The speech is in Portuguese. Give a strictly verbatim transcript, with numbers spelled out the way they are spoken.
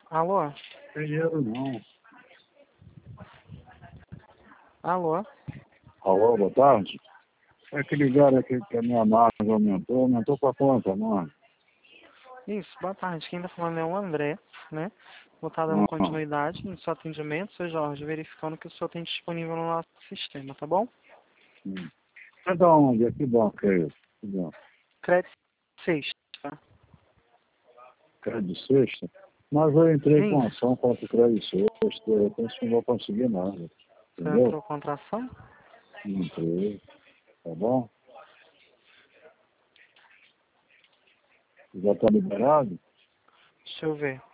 Alô? Dinheiro não. Alô? Alô, boa tarde. É que ligaram aqui que a minha margem aumentou, aumentou pra conta, mano. Isso, boa tarde. Quem tá falando é o André, né? Vou estar dando Ah, continuidade no seu atendimento, seu Jorge, verificando que o senhor tem disponível no nosso sistema, tá bom? hum. É da onde? É que banco é esse? Que banco? Crédito sexta. Tá? Crédito sexta? Mas eu entrei com Isso. ação contra o crédito sexta, de repente não vou conseguir nada. Você Entendeu? entrou contra a ação? Não entrei, tá bom? Já tá liberado? Deixa eu ver.